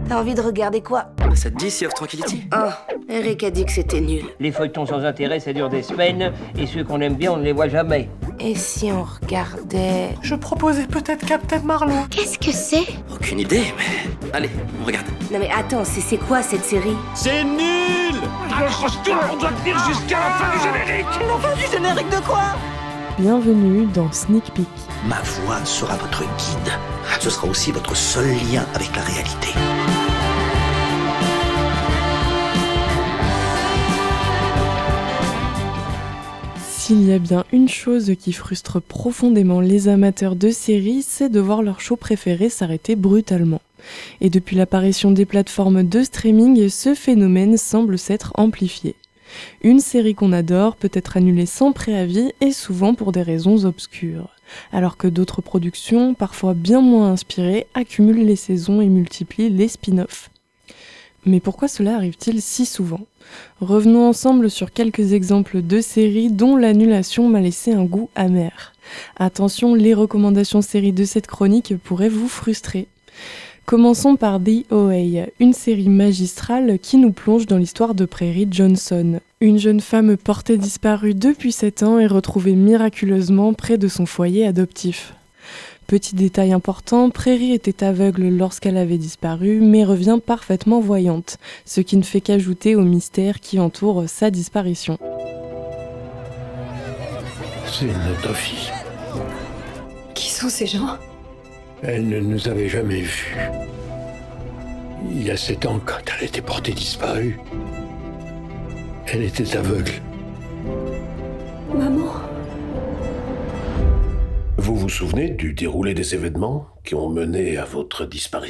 T'as envie de regarder quoi? Ça te dit Sea of Tranquility? Oh, Eric a dit que c'était nul. Les feuilletons sans intérêt, ça dure des semaines, et ceux qu'on aime bien, on ne les voit jamais. Et si on regardait... Je proposais peut-être Captain Marlowe. Qu'est-ce que c'est? Aucune idée, mais... Allez, on regarde. Non mais attends, c'est quoi cette série? C'est nul! Alors tout le monde doit tenir jusqu'à la fin du générique! La fin du générique de quoi? Bienvenue dans Sneak Peek. Ma voix sera votre guide. Ce sera aussi votre seul lien avec la réalité. S'il y a bien une chose qui frustre profondément les amateurs de séries, c'est de voir leur show préféré s'arrêter brutalement. Et depuis l'apparition des plateformes de streaming, ce phénomène semble s'être amplifié. Une série qu'on adore peut être annulée sans préavis et souvent pour des raisons obscures, alors que d'autres productions, parfois bien moins inspirées, accumulent les saisons et multiplient les spin-offs. Mais pourquoi cela arrive-t-il si souvent ? Revenons ensemble sur quelques exemples de séries dont l'annulation m'a laissé un goût amer. Attention, les recommandations séries de cette chronique pourraient vous frustrer. Commençons par The OA, une série magistrale qui nous plonge dans l'histoire de Prairie Johnson. Une jeune femme portée disparue depuis 7 ans est retrouvée miraculeusement près de son foyer adoptif. Petit détail important, Prairie était aveugle lorsqu'elle avait disparu, mais revient parfaitement voyante, ce qui ne fait qu'ajouter au mystère qui entoure sa disparition. C'est notre fille. Qui sont ces gens ? Elle ne nous avait jamais vus. Il y a 7 ans, quand elle était portée disparue, elle était aveugle. Maman ? Vous vous souvenez du déroulé des événements qui ont mené à votre disparition ?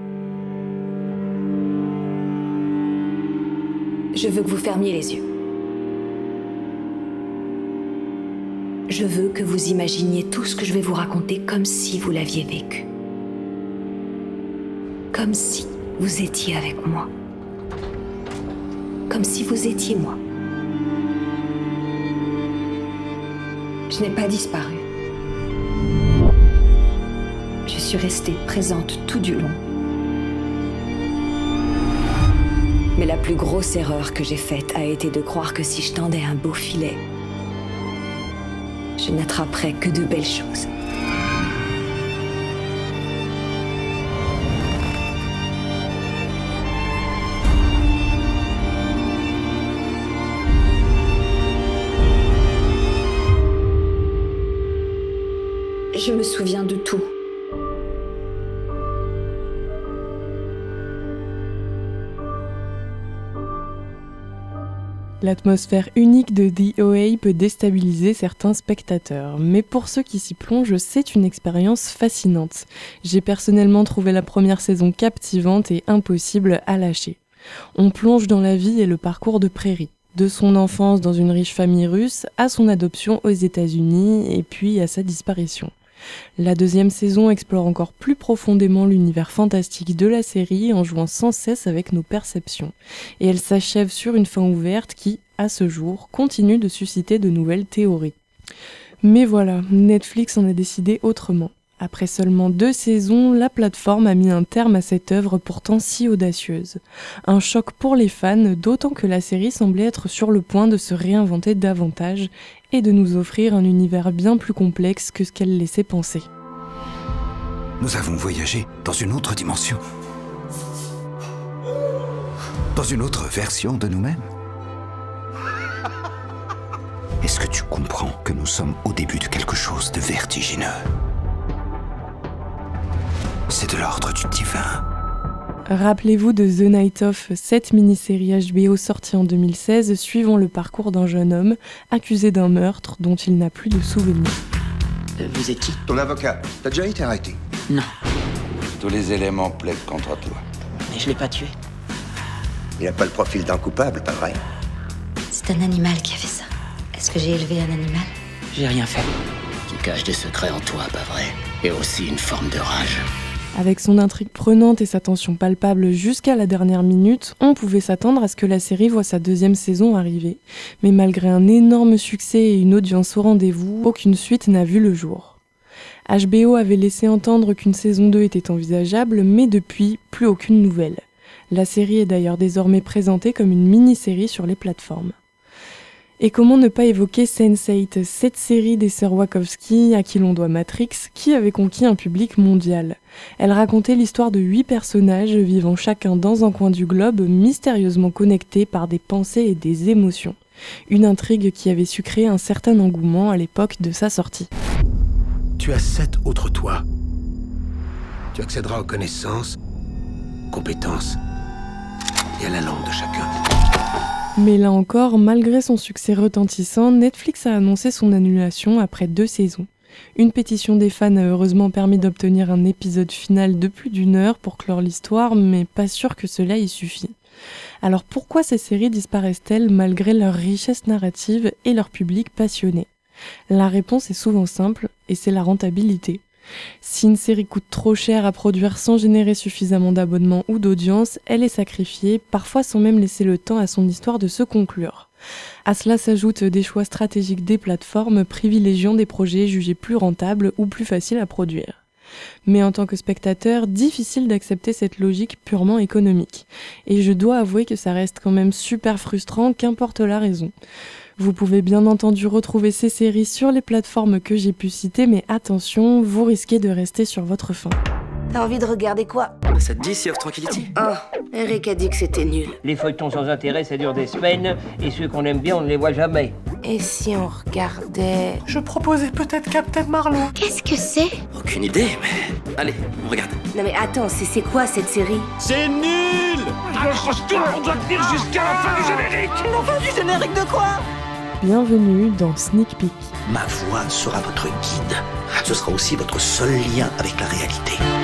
Je veux que vous fermiez les yeux. Je veux que vous imaginiez tout ce que je vais vous raconter comme si vous l'aviez vécu. Comme si vous étiez avec moi. Comme si vous étiez moi. Je n'ai pas disparu. Je suis restée présente tout du long. Mais la plus grosse erreur que j'ai faite a été de croire que si je tendais un beau filet, je n'attraperais que de belles choses. Je me souviens de tout. L'atmosphère unique de The OA peut déstabiliser certains spectateurs, mais pour ceux qui s'y plongent, c'est une expérience fascinante. J'ai personnellement trouvé la première saison captivante et impossible à lâcher. On plonge dans la vie et le parcours de Prairie, de son enfance dans une riche famille russe à son adoption aux États-Unis et puis à sa disparition. La deuxième saison explore encore plus profondément l'univers fantastique de la série en jouant sans cesse avec nos perceptions. Et elle s'achève sur une fin ouverte qui, à ce jour, continue de susciter de nouvelles théories. Mais voilà, Netflix en a décidé autrement. Après seulement 2 saisons, la plateforme a mis un terme à cette œuvre pourtant si audacieuse. Un choc pour les fans, d'autant que la série semblait être sur le point de se réinventer davantage et de nous offrir un univers bien plus complexe que ce qu'elle laissait penser. Nous avons voyagé dans une autre dimension. Dans une autre version de nous-mêmes. Est-ce que tu comprends que nous sommes au début de quelque chose de vertigineux ? C'est de l'ordre du divin. Rappelez-vous de The Night Of, cette mini-série HBO sortie en 2016 suivant le parcours d'un jeune homme accusé d'un meurtre dont il n'a plus de souvenir. Vous êtes qui ? Ton avocat, t'as déjà été arrêté ? Non, Tous les éléments plaident contre toi. mais je l'ai pas tué. Il n'a pas le profil d'un coupable, pas vrai ? C'est un animal qui a fait ça. Est-ce que j'ai élevé un animal ? J'ai rien fait. Tu caches des secrets en toi, pas vrai ? Et aussi une forme de rage. Avec son intrigue prenante et sa tension palpable jusqu'à la dernière minute, on pouvait s'attendre à ce que la série voie sa 2e saison arriver. Mais malgré un énorme succès et une audience au rendez-vous, aucune suite n'a vu le jour. HBO avait laissé entendre qu'une saison 2 était envisageable, mais depuis, plus aucune nouvelle. La série est d'ailleurs désormais présentée comme une mini-série sur les plateformes. Et comment ne pas évoquer Sense8, cette série des sœurs Wachowski, à qui l'on doit Matrix, qui avait conquis un public mondial. Elle racontait l'histoire de 8 personnages vivant chacun dans un coin du globe, mystérieusement connectés par des pensées et des émotions. Une intrigue qui avait su créer un certain engouement à l'époque de sa sortie. Tu as 7 autres toi. Tu accéderas aux connaissances, compétences et à la langue de chacun. Mais là encore, malgré son succès retentissant, Netflix a annoncé son annulation après 2 saisons. Une pétition des fans a heureusement permis d'obtenir un épisode final de plus d'1 heure pour clore l'histoire, mais pas sûr que cela y suffit. Alors pourquoi ces séries disparaissent-elles malgré leur richesse narrative et leur public passionné ? La réponse est souvent simple, et c'est la rentabilité. Si une série coûte trop cher à produire sans générer suffisamment d'abonnements ou d'audience, elle est sacrifiée, parfois sans même laisser le temps à son histoire de se conclure. À cela s'ajoutent des choix stratégiques des plateformes privilégiant des projets jugés plus rentables ou plus faciles à produire. Mais en tant que spectateur, difficile d'accepter cette logique purement économique. Et je dois avouer que ça reste quand même super frustrant, qu'importe la raison. Vous pouvez bien entendu retrouver ces séries sur les plateformes que j'ai pu citer, mais attention, vous risquez de rester sur votre faim. T'as envie de regarder quoi? Ça te dit Sea of Tranquility? Oh, Eric a dit que c'était nul. Les feuilletons sans intérêt, ça dure des semaines, et ceux qu'on aime bien, on ne les voit jamais. Et si on regardait... Je proposais peut-être Captain Marlowe. Qu'est-ce que c'est? Aucune idée, mais... Allez, on regarde. Non mais attends, c'est quoi cette série? C'est nul! On doit tenir jusqu'à la fin du générique! La fin du générique de quoi? Bienvenue dans Sneak Peek. Ma voix sera votre guide. Ce sera aussi votre seul lien avec la réalité.